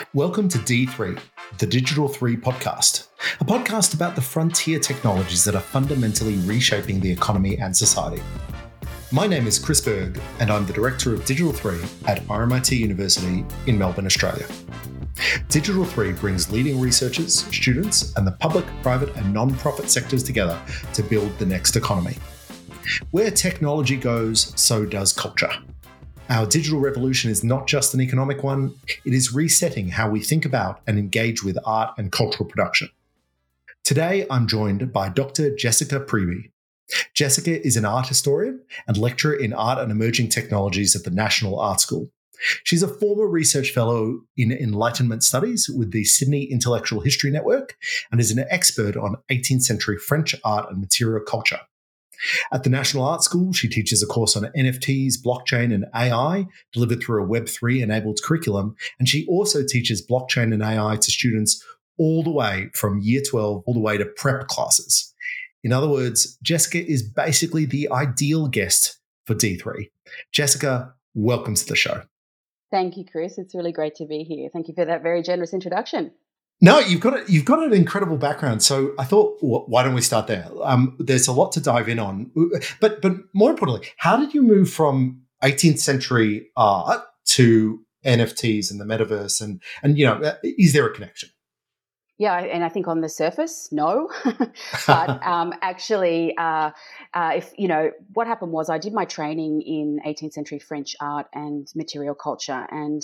Welcome to D3, the Digital 3 podcast, a podcast about the frontier technologies that are fundamentally reshaping the economy and society. My name is Chris Berg, and I'm the Director of Digital 3 at RMIT University in Melbourne, Australia. Digital 3 brings leading researchers, students, and the public, private, and non-profit sectors together to build the next economy. Where technology goes, so does culture. Our digital revolution is not just an economic one, it is resetting how we think about and engage with art and cultural production. Today, I'm joined by Dr. Jessica Priebe. Jessica is an art historian and lecturer in art and emerging technologies at the National Art School. She's a former research fellow in Enlightenment Studies with the Sydney Intellectual History Network and is an expert on 18th century French art and material culture. At the National Art School, she teaches a course on NFTs, blockchain, and AI delivered through a Web3-enabled curriculum, and she also teaches blockchain and AI to students all the way from Year 12 all the way to prep classes. In other words, Jessica is basically the ideal guest for D3. Jessica, welcome to the show. Thank you, Chris. It's really great to be here. Thank you for that very generous introduction. No, you've got an incredible background. So I thought, why don't we start there? There's a lot to dive in on, but more importantly, how did you move from 18th century art to NFTs and the metaverse? And is there a connection? Yeah, and I think on the surface, no. But actually, what happened was I did my training in 18th century French art and material culture, and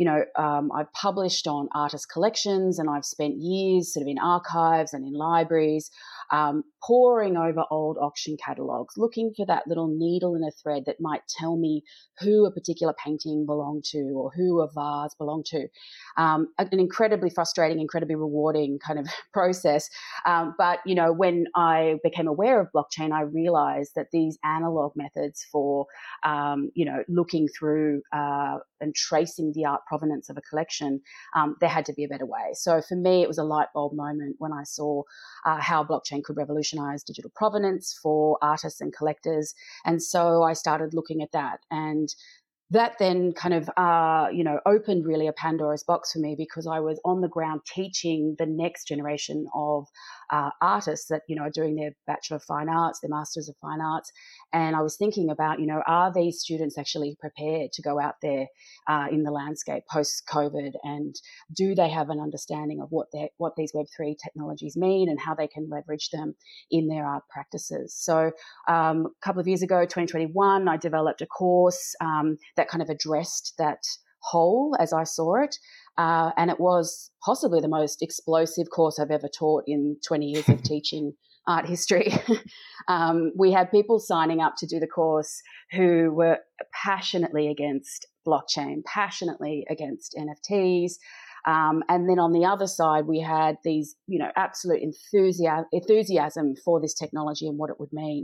I've published on artist collections, and I've spent years sort of in archives and in libraries, poring over old auction catalogues, looking for that little needle in a thread that might tell me who a particular painting belonged to or who a vase belonged to. An incredibly frustrating, incredibly rewarding kind of process. But when I became aware of blockchain, I realized that these analog methods for, looking through and tracing the art provenance of a collection, there had to be a better way. So for me, it was a light bulb moment when I saw how blockchain could revolutionize digital provenance for artists and collectors. And so I started looking at that. And that then kind of, opened really a Pandora's box for me, because I was on the ground teaching the next generation of artists that, are doing their Bachelor of Fine Arts, their Masters of Fine Arts. And I was thinking about, are these students actually prepared to go out there in the landscape post-COVID? And do they have an understanding of what these Web3 technologies mean and how they can leverage them in their art practices? So a couple of years ago, 2021, I developed a course that kind of addressed that hole as I saw it. And it was possibly the most explosive course I've ever taught in 20 years of teaching art history. We had people signing up to do the course who were passionately against blockchain, passionately against NFTs. And then on the other side, we had these, absolute enthusiasm for this technology and what it would mean.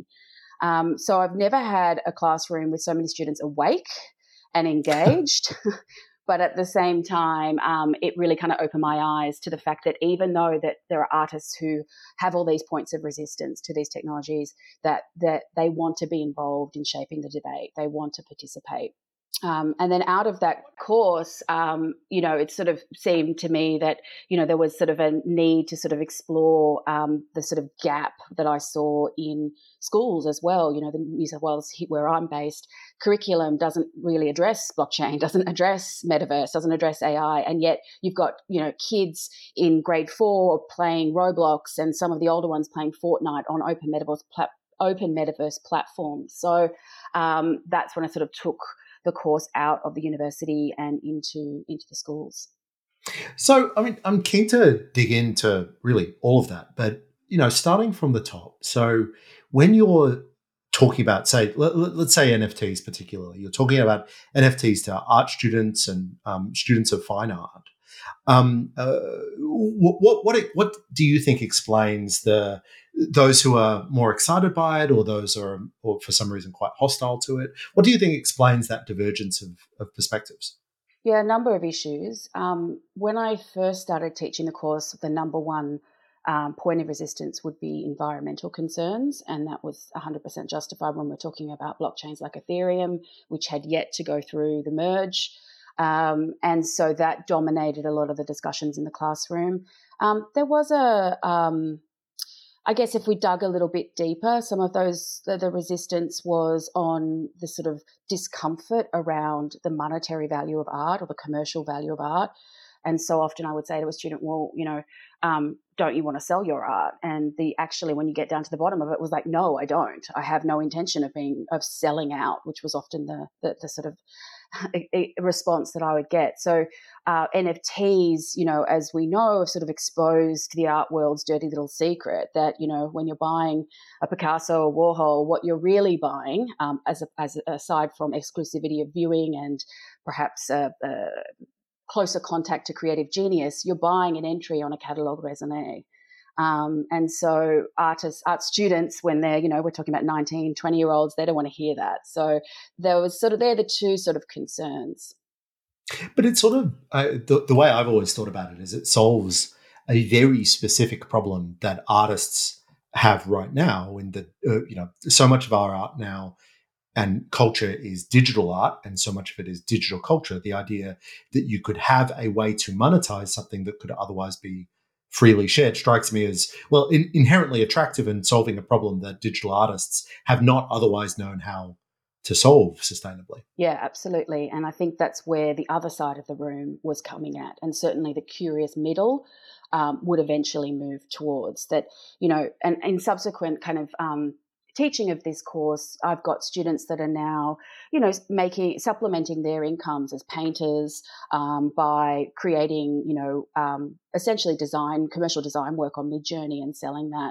So I've never had a classroom with so many students awake and engaged. But at the same time, it really kind of opened my eyes to the fact that even though that there are artists who have all these points of resistance to these technologies, that they want to be involved in shaping the debate. They want to participate. And then out of that course, it sort of seemed to me that, there was sort of a need to sort of explore the sort of gap that I saw in schools as well. The New South Wales, where I'm based, curriculum doesn't really address blockchain, doesn't address metaverse, doesn't address AI. And yet you've got, kids in grade 4 playing Roblox and some of the older ones playing Fortnite on open metaverse platforms. So that's when I sort of took the course out of the university and into the schools. So, I'm keen to dig into really all of that, but, starting from the top. So when you're talking about, say, let's say NFTs particularly, you're talking about NFTs to art students and students of fine art. What do you think explains those who are more excited by it, or those who are, or for some reason, quite hostile to it? What do you think explains that divergence of perspectives? Yeah, a number of issues. When I first started teaching the course, the number one point of resistance would be environmental concerns, and that was 100% justified when we're talking about blockchains like Ethereum, which had yet to go through the merge. And so that dominated a lot of the discussions in the classroom. There was I guess if we dug a little bit deeper, some of those, the resistance was on the sort of discomfort around the monetary value of art or the commercial value of art. And so often I would say to a student, well, don't you want to sell your art? And actually, when you get down to the bottom of it, was like, no, I don't. I have no intention of selling out, which was often the sort of a response that I would get. So NFTs, as we know, have sort of exposed the art world's dirty little secret that, when you're buying a Picasso or Warhol, what you're really buying, as aside from exclusivity of viewing and perhaps a closer contact to creative genius, you're buying an entry on a catalogue raisonné. And so art students, when they're, we're talking about 19, 20-year-olds, they don't want to hear that. So they're the two sort of concerns. But it's sort of, the way I've always thought about it is it solves a very specific problem that artists have right now in that, so much of our art now and culture is digital art, and so much of it is digital culture. The idea that you could have a way to monetize something that could otherwise be freely shared strikes me as, well, inherently attractive and solving a problem that digital artists have not otherwise known how to solve sustainably. Yeah, absolutely. And I think that's where the other side of the room was coming at. And certainly the curious middle would eventually move towards that, and in subsequent kind of teaching of this course, I've got students that are now, supplementing their incomes as painters by creating, essentially commercial design work on Midjourney and selling that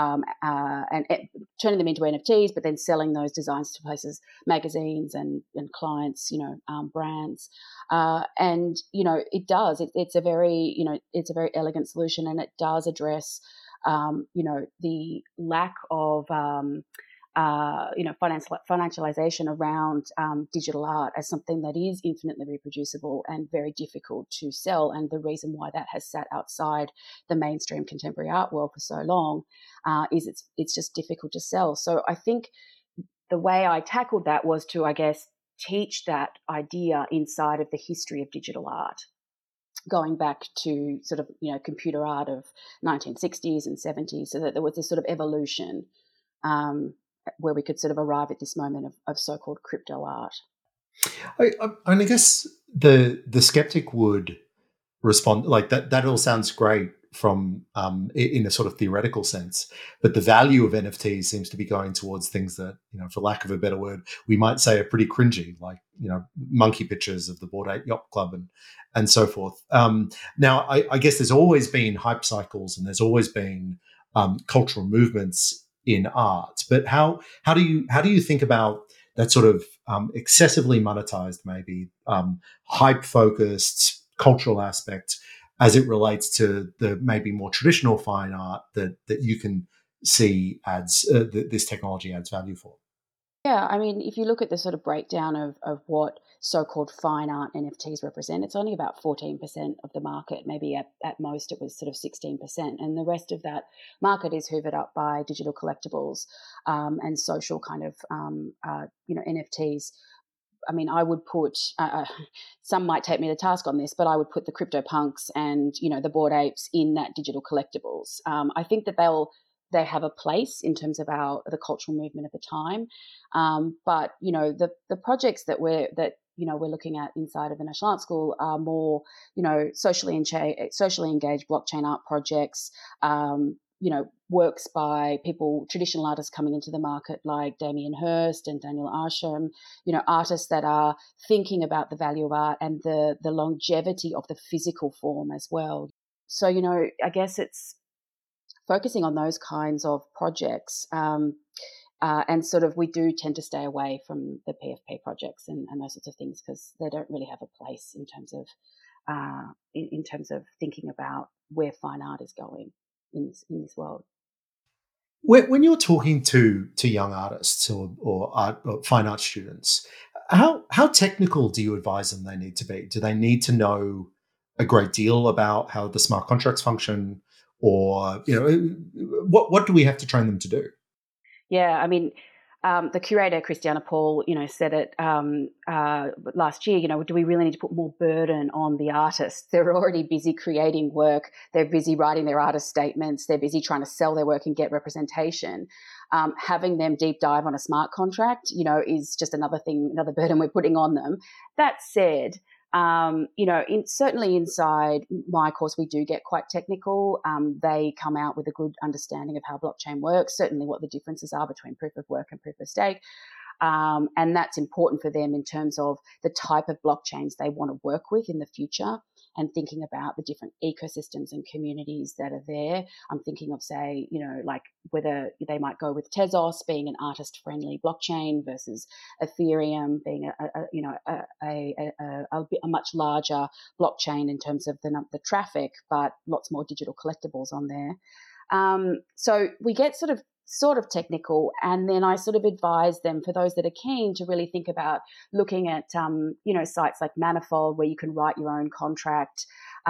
and turning them into NFTs, but then selling those designs to places, magazines and clients, brands. And, it's a very elegant solution, and it does address the lack of financialization around digital art as something that is infinitely reproducible and very difficult to sell. And the reason why that has sat outside the mainstream contemporary art world for so long is it's just difficult to sell. So I think the way I tackled that was to, I guess, teach that idea inside of the history of digital art, going back to sort of, computer art of 1960s and 70s, so that there was this sort of evolution where we could sort of arrive at this moment of so-called crypto art. I guess the skeptic would respond like that. That all sounds great from in a sort of theoretical sense, but the value of NFTs seems to be going towards things that, for lack of a better word, we might say are pretty cringy, like, monkey pictures of the Bored Ape Yacht Club and so forth. Now, I guess there's always been hype cycles and there's always been cultural movements in art, but how do you think about that sort of excessively monetized, maybe hype focused cultural aspect as it relates to the maybe more traditional fine art that you can see adds this technology adds value for? Yeah, I mean, if you look at the sort of breakdown of what so-called fine art NFTs represent, it's only about 14% of the market. Maybe at most it was sort of 16%. And the rest of that market is hoovered up by digital collectibles and social kind of, NFTs. I mean, I would put, some might take me to task on this, but I would put the CryptoPunks and, the Bored Apes in that digital collectibles. I think that they have a place in terms of the cultural movement of the time. But, the projects that we're looking at inside of the National Art School are more, socially engaged blockchain art projects, works by people, traditional artists coming into the market like Damien Hirst and Daniel Arsham, artists that are thinking about the value of art and the longevity of the physical form as well. So, I guess it's focusing on those kinds of projects. And sort of we do tend to stay away from the PFP projects and those sorts of things because they don't really have a place in terms of thinking about where fine art is going in this world. When you're talking to young artists or fine art students, how technical do you advise them they need to be? Do they need to know a great deal about how the smart contracts function, or what do we have to train them to do? Yeah, I mean, the curator, Christiana Paul, said it last year, do we really need to put more burden on the artists? They're already busy creating work. They're busy writing their artist statements. They're busy trying to sell their work and get representation. Having them deep dive on a smart contract, is just another burden we're putting on them. That said, certainly inside my course, we do get quite technical. They come out with a good understanding of how blockchain works, certainly what the differences are between proof of work and proof of stake. And that's important for them in terms of the type of blockchains they want to work with in the future and thinking about the different ecosystems and communities that are there. I'm thinking of, say, like whether they might go with Tezos being an artist-friendly blockchain versus Ethereum being a much larger blockchain in terms of the traffic, but lots more digital collectibles on there. So we get sort of technical, and then I sort of advise them, for those that are keen, to really think about looking at sites like Manifold where you can write your own contract.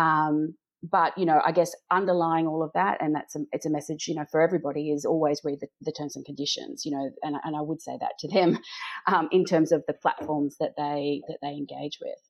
But I guess underlying all of that, and it's a message for everybody, is always read the terms and conditions. And I would say that to them in terms of the platforms that they engage with.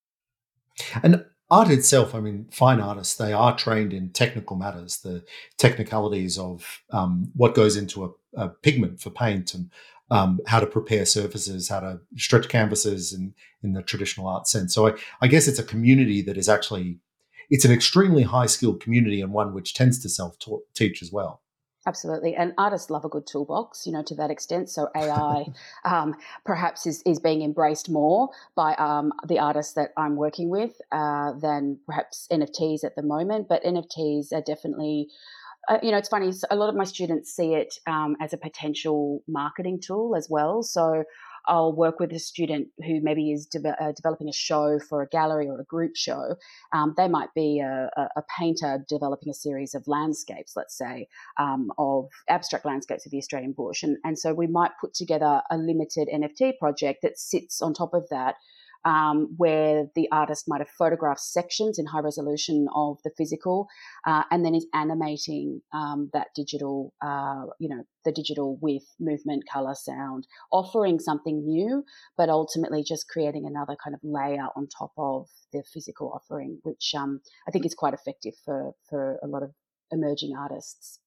And art itself, I mean, fine artists, they are trained in technical matters, the technicalities of what goes into a pigment for paint, and how to prepare surfaces, how to stretch canvases in the traditional art sense. So I guess it's a community that is actually, it's an extremely high-skilled community, and one which tends to self-teach as well. Absolutely. And artists love a good toolbox, to that extent. So AI perhaps is being embraced more by the artists that I'm working with than perhaps NFTs at the moment. But NFTs are definitely, it's funny, a lot of my students see it as a potential marketing tool as well. So I'll work with a student who maybe is developing a show for a gallery or a group show. They might be a painter developing a series of landscapes, let's say, of abstract landscapes of the Australian bush. And so we might put together a limited NFT project that sits on top of that, where the artist might have photographed sections in high resolution of the physical, and then is animating that digital, the digital with movement, color, sound, offering something new, but ultimately just creating another kind of layer on top of the physical offering, which I think is quite effective for a lot of emerging artists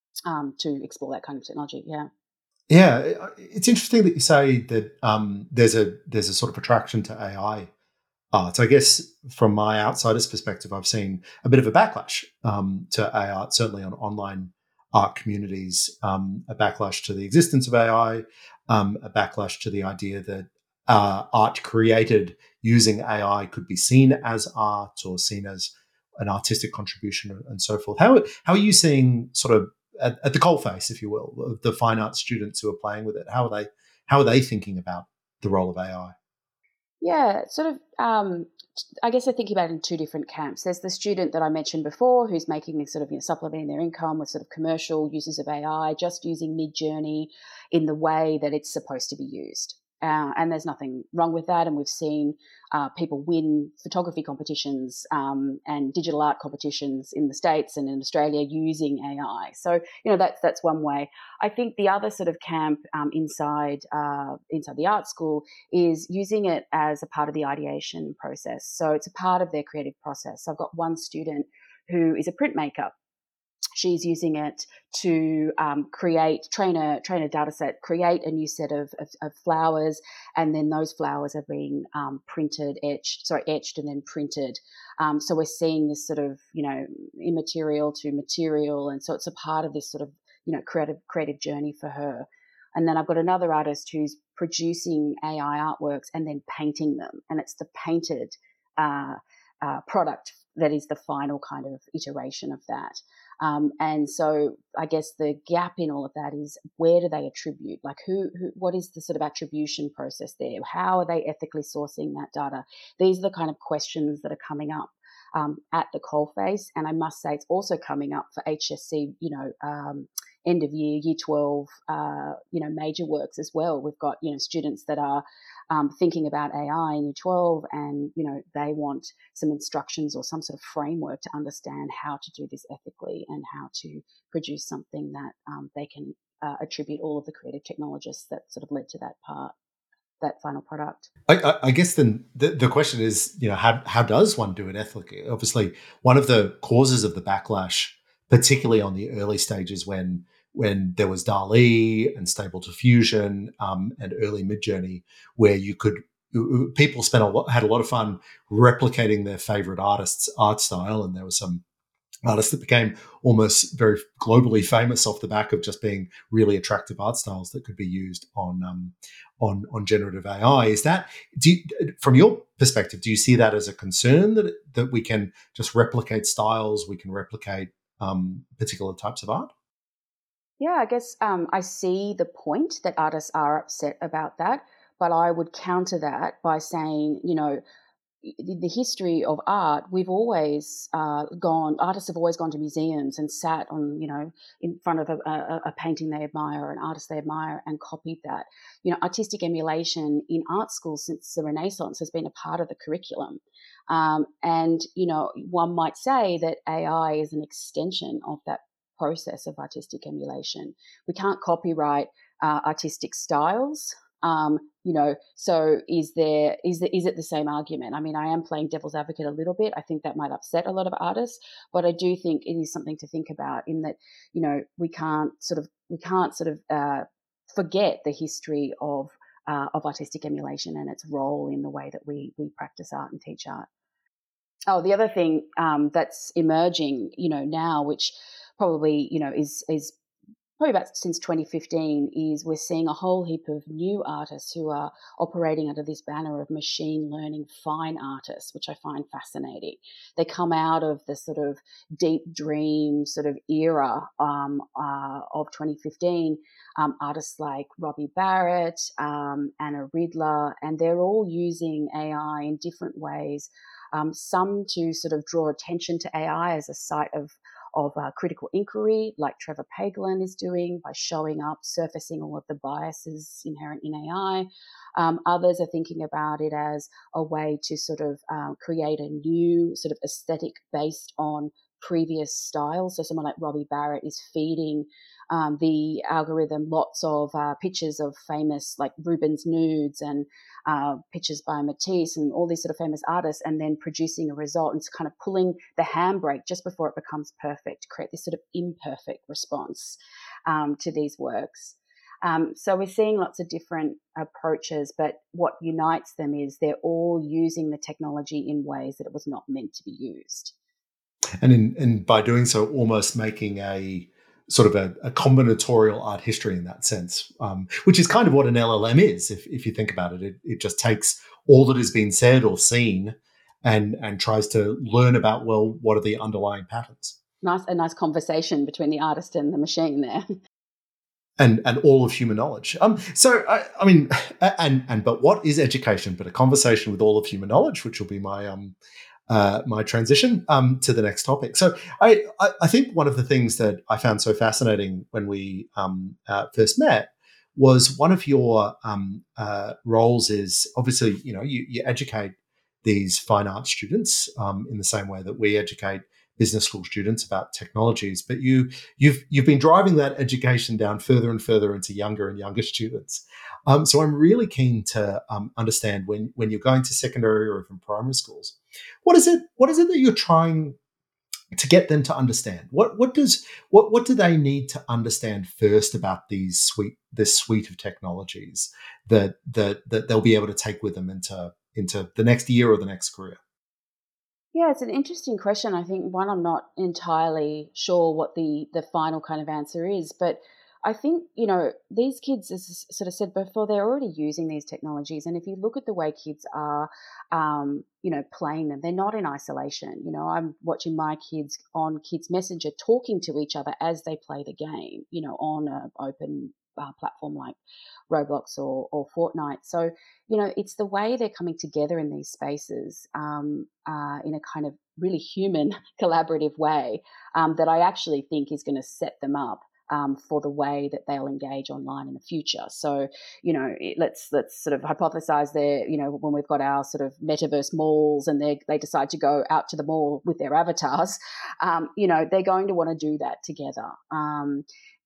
to explore that kind of technology. Yeah. Yeah, it's interesting that you say that there's a sort of attraction to AI art. I guess from my outsider's perspective, I've seen a bit of a backlash to AI art, certainly on online art communities, a backlash to the existence of AI, a backlash to the idea that art created using AI could be seen as art or seen as an artistic contribution and so forth. How are you seeing sort of at the coalface, if you will, the fine arts students who are playing with it? How are they thinking about the role of AI? Yeah, sort of. I guess I think about it in two different camps. There's the student that I mentioned before who's making sort of supplementing their income with sort of commercial uses of AI, just using Midjourney in the way that it's supposed to be used. And there's nothing wrong with that. And we've seen people win photography competitions and digital art competitions in the States and in Australia using AI. So, that's one way. I think the other sort of camp inside the art school is using it as a part of the ideation process. So it's a part of their creative process. So I've got one student who is a printmaker. She's using it to train a data set, create a new set of flowers, and then those flowers are being etched and then printed. So we're seeing this sort of, immaterial to material, and so it's a part of this sort of, creative journey for her. And then I've got another artist who's producing AI artworks and then painting them, and it's the painted product that is the final kind of iteration of that. And so I guess the gap in all of that is, where do they attribute? Like what is the sort of attribution process there? How are they ethically sourcing that data? These are the kind of questions that are coming up at the coalface. And I must say, it's also coming up for HSC, end of year 12, major works as well. We've got, students that are thinking about AI in year 12, and, they want some instructions or some sort of framework to understand how to do this ethically and how to produce something that they can attribute all of the creative technologists that sort of led to that final product. I guess then the question is, how does one do it ethically? Obviously, one of the causes of the backlash, particularly on the early stages when there was DALL-E and Stable Diffusion and early Midjourney, where people had a lot of fun replicating their favorite artist's art style, and there was some artists that became almost very globally famous off the back of just being really attractive art styles that could be used on generative AI. Is that, from your perspective, do you see that as a concern that we can just replicate styles, we can replicate particular types of art? Yeah, I guess I see the point that artists are upset about that, but I would counter that by saying, the history of art, we've always artists have always gone to museums and sat on, in front of a painting they admire or an artist they admire and copied that. Artistic emulation in art schools since the Renaissance has been a part of the curriculum. And one might say that AI is an extension of that process of artistic emulation. We can't copyright artistic styles. So is it the same argument? I mean, I am playing devil's advocate a little bit. I think that might upset a lot of artists, but I do think it is something to think about in that, we can't forget the history of artistic emulation and its role in the way that we practice art and teach art. Oh, the other thing that's emerging, now, which probably, is probably about since 2015, is we're seeing a whole heap of new artists who are operating under this banner of machine learning fine artists, which I find fascinating. They come out of the sort of deep dream sort of era of 2015, artists like Robbie Barrett, Anna Ridler, and they're all using AI in different ways. Some to sort of draw attention to AI as a site of critical inquiry, like Trevor Paglen is doing by showing up, surfacing all of the biases inherent in AI. Others are thinking about it as a way to sort of create a new sort of aesthetic based on previous styles. So someone like Robbie Barrett is feeding the algorithm lots of pictures of famous, like Rubens nudes and pictures by Matisse and all these sort of famous artists, and then producing a result and kind of pulling the handbrake just before it becomes perfect to create this sort of imperfect response to these works. So we're seeing lots of different approaches, but what unites them is they're all using the technology in ways that it was not meant to be used. And by doing so, almost making a sort of a combinatorial art history in that sense, which is kind of what an LLM is. If you think about it, it just takes all that has been said or seen and tries to learn about, well, what are the underlying patterns? A nice conversation between the artist and the machine there. And all of human knowledge. But what is education but a conversation with all of human knowledge, which will be my my transition to the next topic. So I think one of the things that I found so fascinating when we first met was one of your roles is obviously, you educate these fine art students in the same way that we educate business school students about technologies, but you've been driving that education down further and further into younger and younger students. So I'm really keen to understand when you're going to secondary or even primary schools, what is it that you're trying to get them to understand? What do they need to understand first about this suite of technologies that they'll be able to take with them into the next year or the next career? Yeah, it's an interesting question. I think one, I'm not entirely sure what the final kind of answer is, but I think, these kids, as I sort of said before, they're already using these technologies. And if you look at the way kids are, playing them, they're not in isolation. I'm watching my kids on Kids Messenger talking to each other as they play the game, on an open platform like Roblox or Fortnite. So, it's the way they're coming together in these spaces in a kind of really human, collaborative way that I actually think is going to set them up for the way that they'll engage online in the future. So, let's sort of hypothesize there, when we've got our sort of metaverse malls and they decide to go out to the mall with their avatars, they're going to want to do that together.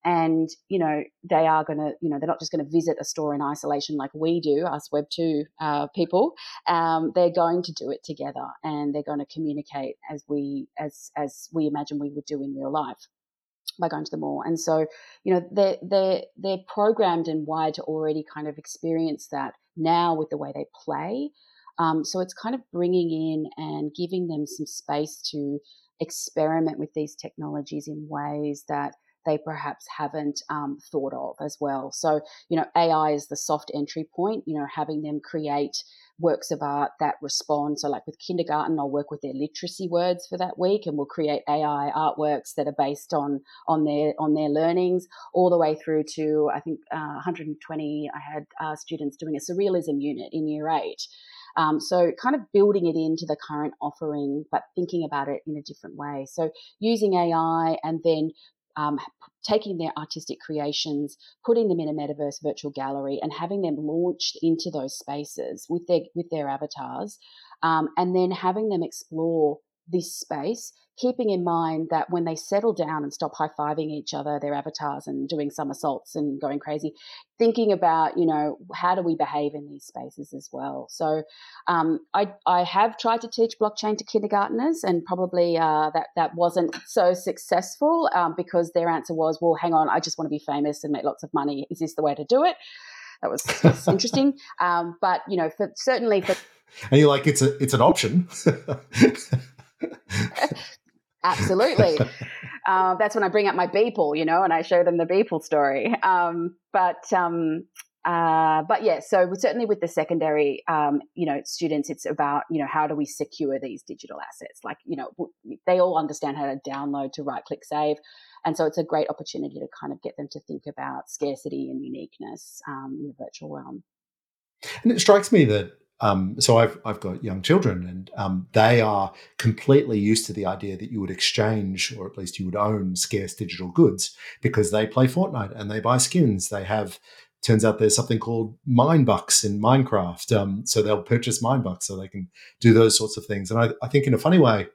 And, they are going to, they're not just going to visit a store in isolation like we do, us Web2 people. They're going to do it together, and they're going to communicate as we imagine we would do in real life by going to the mall. And so, they're programmed and wired to already kind of experience that now with the way they play. So it's kind of bringing in and giving them some space to experiment with these technologies in ways that they perhaps haven't thought of as well. So, AI is the soft entry point, having them create works of art that respond. So like with kindergarten, I'll work with their literacy words for that week, and we'll create AI artworks that are based on their learnings, all the way through to, I think, 120, I had students doing a surrealism unit in year 8. So kind of building it into the current offering, but thinking about it in a different way. So using AI and then taking their artistic creations, putting them in a metaverse virtual gallery, and having them launched into those spaces with their avatars, and then having them explore this space, keeping in mind that when they settle down and stop high-fiving each other, their avatars, and doing somersaults and going crazy, thinking about, how do we behave in these spaces as well. So I have tried to teach blockchain to kindergartnens, and probably that wasn't so successful because their answer was, well, hang on, I just want to be famous and make lots of money. Is this the way to do it? That was interesting. But, certainly for... And you're like, it's an option. Absolutely. That's when I bring up my Beeple, and I show them the Beeple story. But yeah, so certainly with the secondary, students, it's about, how do we secure these digital assets? Like, they all understand how to download, to right-click save. And so it's a great opportunity to kind of get them to think about scarcity and uniqueness in the virtual realm. And it strikes me that so I've got young children, and they are completely used to the idea that you would exchange, or at least you would own, scarce digital goods because they play Fortnite and they buy skins. They have, turns out there's something called Minebucks in Minecraft. So they'll purchase Minebucks so they can do those sorts of things. And I think in a funny way,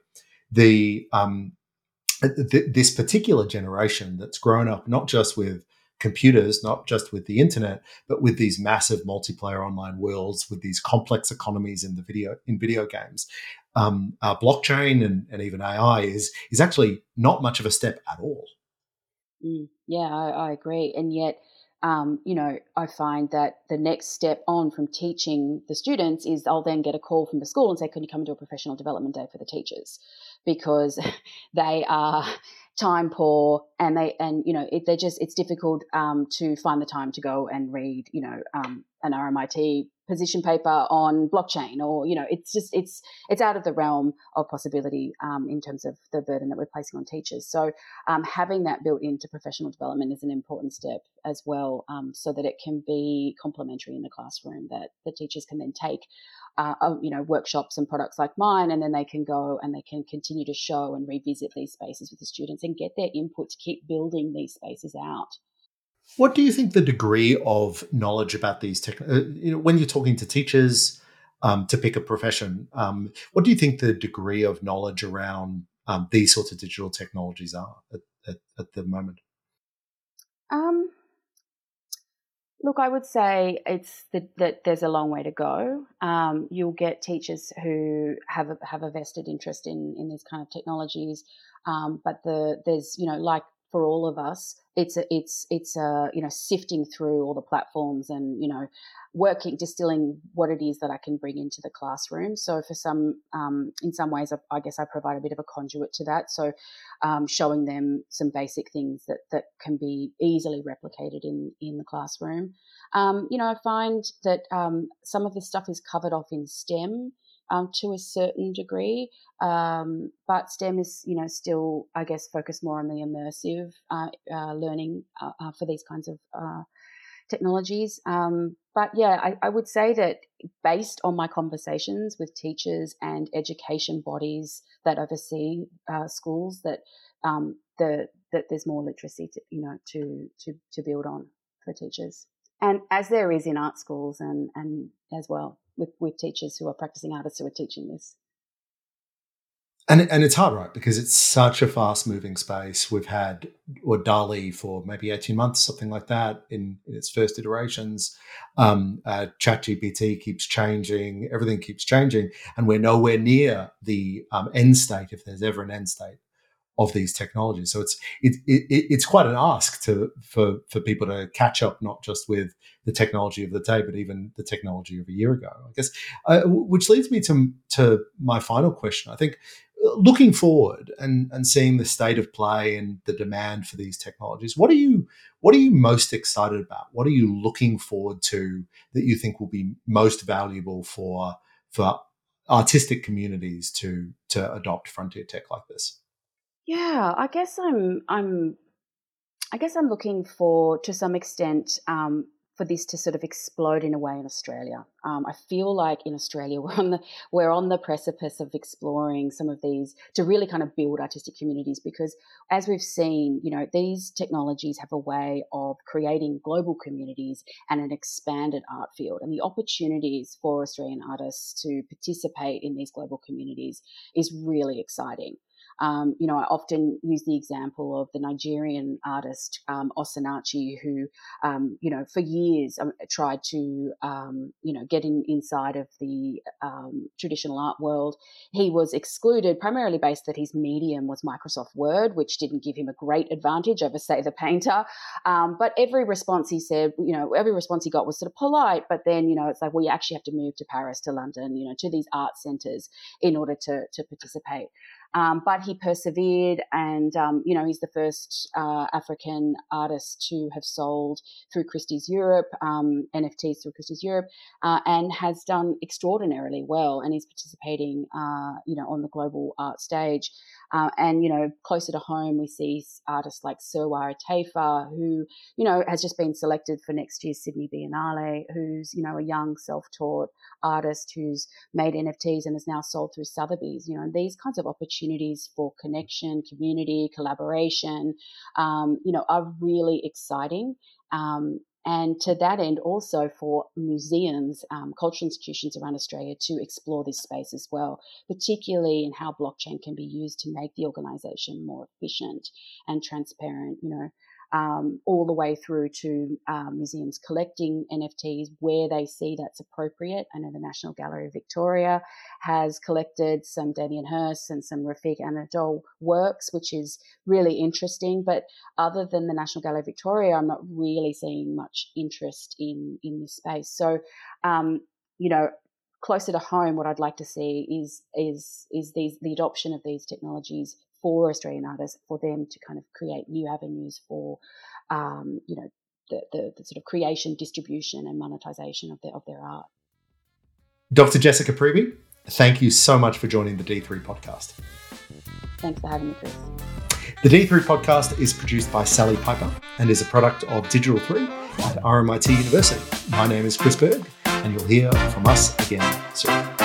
this particular generation that's grown up not just with computers, not just with the internet, but with these massive multiplayer online worlds, with these complex economies in video games. Blockchain and even AI is actually not much of a step at all. Yeah, I agree. And yet, I find that the next step on from teaching the students is I'll then get a call from the school and say, can you come and do a professional development day for the teachers? Because they are time poor, and it's difficult to find the time to go and read, an RMIT position paper on blockchain, or, it's out of the realm of possibility in terms of the burden that we're placing on teachers. So having that built into professional development is an important step as well, so that it can be complementary in the classroom, that the teachers can then take workshops and products like mine, and then they can go and they can continue to show and revisit these spaces with the students and get their input to keep building these spaces out. What do you think the degree of knowledge about these when you're talking to teachers to pick a profession, what do you think the degree of knowledge around these sorts of digital technologies are at the moment? Look, I would say it's that there's a long way to go. You'll get teachers who have a vested interest in these kind of technologies, but there's like for all of us, it's sifting through all the platforms and distilling what it is that I can bring into the classroom. So for some, in some ways, I guess I provide a bit of a conduit to that. So showing them some basic things that can be easily replicated in the classroom. I find that some of this stuff is covered off in STEM to a certain degree, but STEM is, still, I guess, focused more on the immersive learning for these kinds of technologies. But yeah, I would say that based on my conversations with teachers and education bodies that oversee schools, that that there's more literacy to build on for teachers, and as there is in art schools and as well with teachers who are practicing artists who are teaching this. And it's hard, right? Because it's such a fast moving space. We've had DALL-E for maybe 18 months, something like that, in its first iterations. ChatGPT keeps changing. Everything keeps changing. And we're nowhere near the end state, if there's ever an end state, of these technologies. So it's quite an ask for people to catch up, not just with the technology of the day, but even the technology of a year ago, I guess. Which leads me to my final question. I think looking forward and seeing the state of play and the demand for these technologies, what are you most excited about? What are you looking forward to that you think will be most valuable for artistic communities to adopt frontier tech like this? Yeah, I guess I'm looking for, to some extent, for this to sort of explode in a way in Australia. I feel like in Australia we're on the precipice of exploring some of these to really kind of build artistic communities, because as we've seen, these technologies have a way of creating global communities and an expanded art field, and the opportunities for Australian artists to participate in these global communities is really exciting. I often use the example of the Nigerian artist Osinachi, who, for years tried to, get inside of the traditional art world. He was excluded primarily based that his medium was Microsoft Word, which didn't give him a great advantage over, say, the painter. But every response he said, every response he got was sort of polite. But then, it's like, well, you actually have to move to Paris, to London, to these art centres in order to participate. But he persevered, and, he's the first African artist to have sold through Christie's Europe, NFTs through Christie's Europe, and has done extraordinarily well, and is participating, on the global art stage. And, closer to home, we see artists like Sirwara Taifa, who, has just been selected for next year's Sydney Biennale, who's, a young self-taught artist who's made NFTs and is now sold through Sotheby's, and these kinds of opportunities for connection, community, collaboration, are really exciting. And to that end, also for museums, cultural institutions around Australia to explore this space as well, particularly in how blockchain can be used to make the organisation more efficient and transparent, all the way through to museums collecting NFTs where they see that's appropriate. I know the National Gallery of Victoria has collected some Damien Hirst and some Rafiq Anadol works, which is really interesting. But other than the National Gallery of Victoria, I'm not really seeing much interest in this space. So, closer to home, what I'd like to see is the adoption of these technologies for Australian artists, for them to kind of create new avenues for, the sort of creation, distribution, and monetization of their art. Dr. Jessica Priebe, thank you so much for joining the D3 podcast. Thanks for having me, Chris. The D3 podcast is produced by Sally Piper and is a product of Digital 3 at RMIT University. My name is Chris Berg, and you'll hear from us again soon.